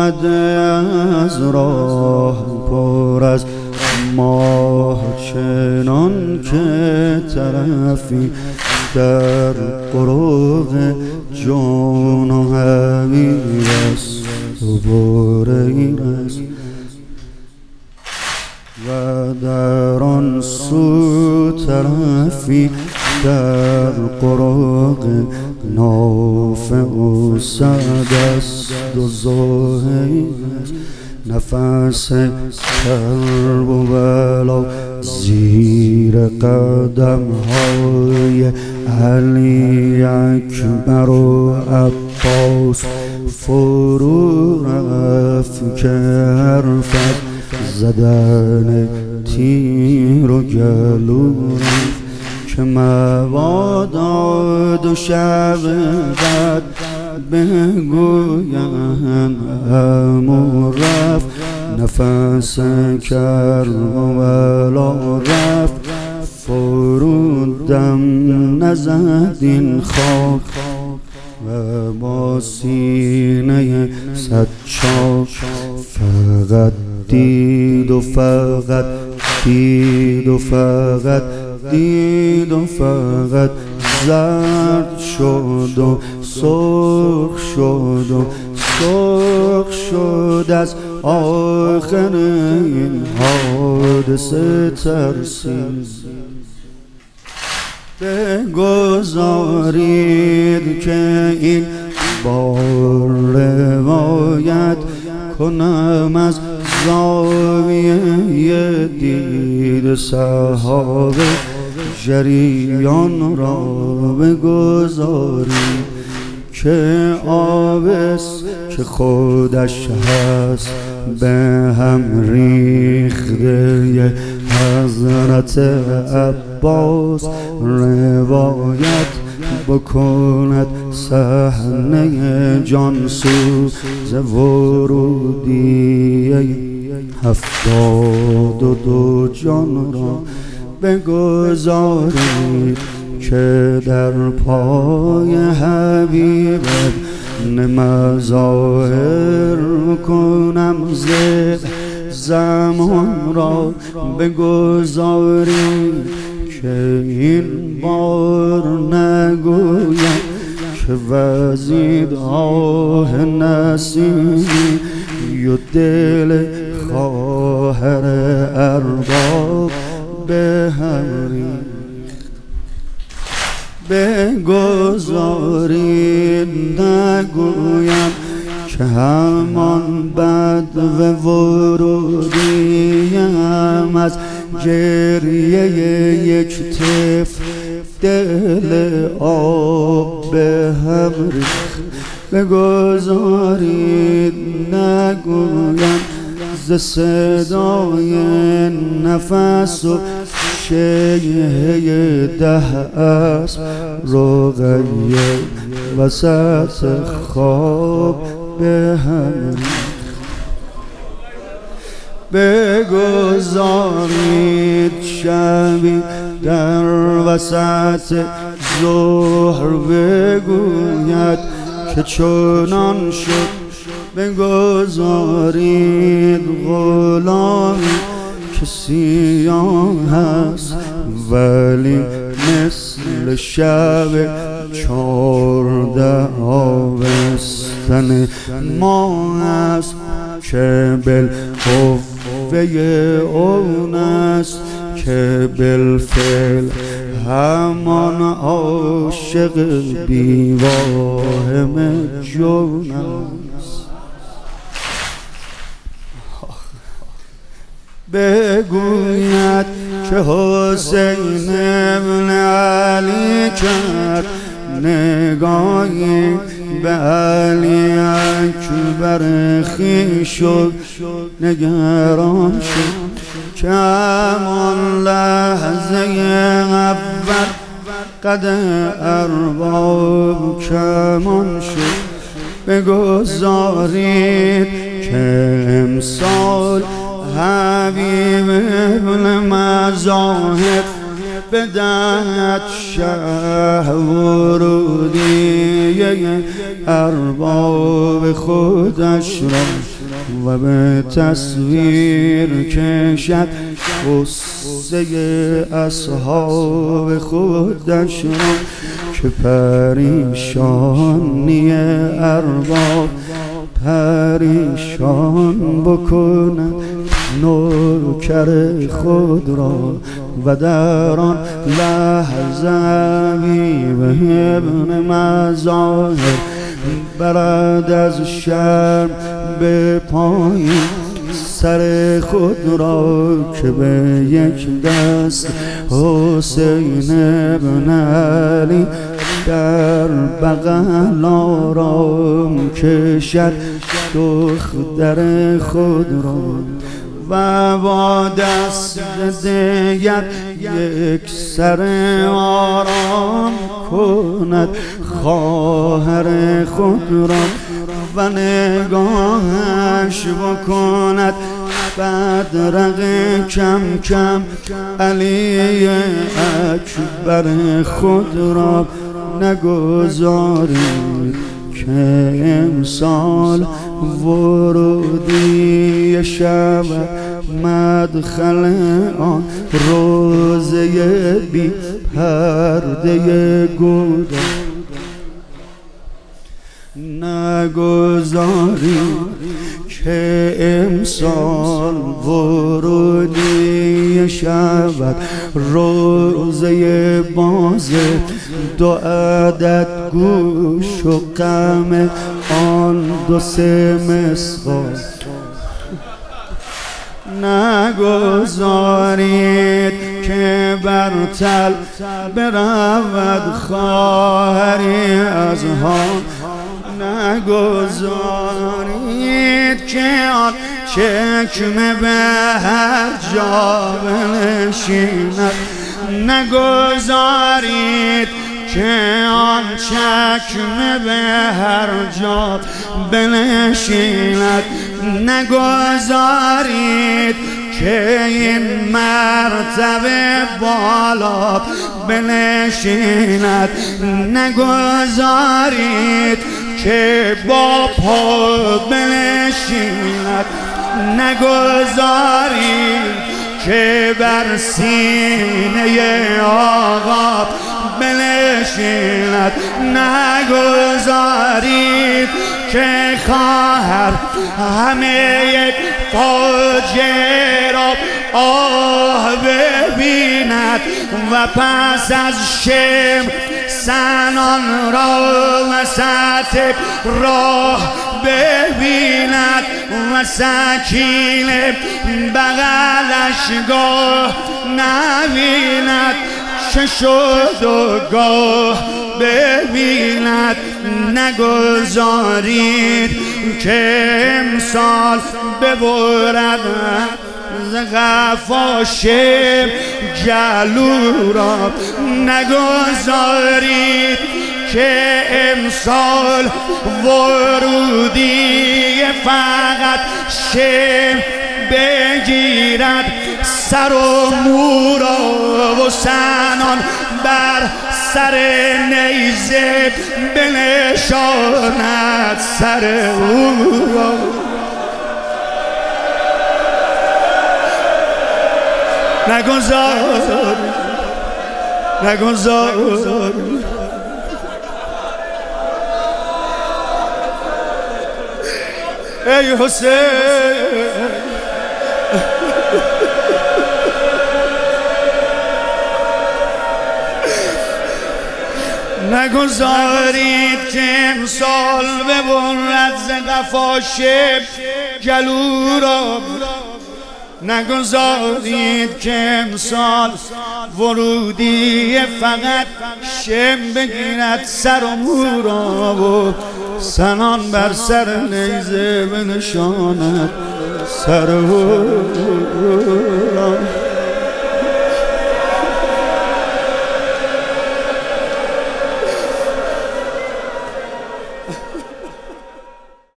آمده از راه پر از ماه، چنان که طرفی در قرق جان و حبیب است و بریر است و در آن سو طرفی در قرق نافع و سعد است و زهیر است. نفس کرب و بلا زیر قدم های علی اکبر و عباس فرو رفت که حرف از زدن تیر و گلو رفت که مبادا دو شب بعد بگویند امو رفت. نفس کرب و بلا رفت فرود دم نزد این خاک و با سینه صد چاک فقط دید و فقط دید و فقط دید و فقط زرد شد و سرخ شد و سرخ شد از آخر این حادثه ترسید. بگذارید که این بار روایت کنم از زاویه دید صحابه، جریان را بگذارید که آبست که خودش هست به هم ریخته. حضرت عباس روایت بکند صحنه جانسوز ورودی 72 جان را. بگذارید که در پای حبیبت مظاهر کنم زمان را. بگذارید که این بار نگویم که وزید آه نسیمی و دل خواهر ارباب به هم ریخت. بگذارید نگویم که همان بد و ورودیم از گریه یک طفل دل آب به هم ریخت. بگذارید نگویم ز صدای نفس و شیهه 10 اسب رقیه وسط خواب به هم ریخت. بگذارید شبی در وسط ظهر بگوید که چنان شد. بگذارید غلامی که سیاه است ولی مثل شب 14 آبستن ما است که بالقوه اون است که بالفعل همان عاشق بیواهم جون است. بگوید که حسین ابن علی کرد نگاهی به علی اکبر خویش و نگران شد که همان لحظه اول قد ارباب کمان شد. بگذارید که امسال حبیب ابن مظاهر بدهد شه ورودی ارباب خودش را و به تصویر کشد قصه اصحاب خودش را که پریشانی ارباب پریشان بکند نوکر خود را و در آن لحظه حبیب ابن مظاهر برد از شرم به پایین سر خود را که به یک دست حسین ابن علی در بغل آرام کشد دختر خود را و با دست دیگر یک سر آرام کند خواهر خود را و نگاهش بکند بدرق کم کم علی اکبر خود را نگذارید که امسال ورودی شب مدخل آن روزه بی پرده گودا نگذارید که امسال ورودی شود روزه باز دو عدد گوش و غم آن دو سه مسقال نگذارید که برتل برود خواهری از هان نگذارید که آن چکمه به هر جا بنشیند نگذارید که آن چکمه به هر جا بنشیند نگذارید که این مرتبه بالا بنشیند نگذارید که با پا بنشیند نگذارید که بر سینه آقا بنشیند نگذارید که خواهر همه یک فاجعه را آه ببیند و پس از شم سنان را وسط راه ببیند و سکینه بغلش گاه نبیند چه شد و گاه ببیند نگذارید که امسال ببرد ز قفا شب جلو را نگذارید که امسال ورودی فقط شب بگیرد سر و مو را و سنان بر سر نیزه بنشاند سر او را نگذار ای حسین نگذارید که امسال ببرد ز قفا شب جلو را نگذارید که امسال ورودی فقط شم بگیرد سر و مو را و سنان بر سر نیزه بنشاند سر او را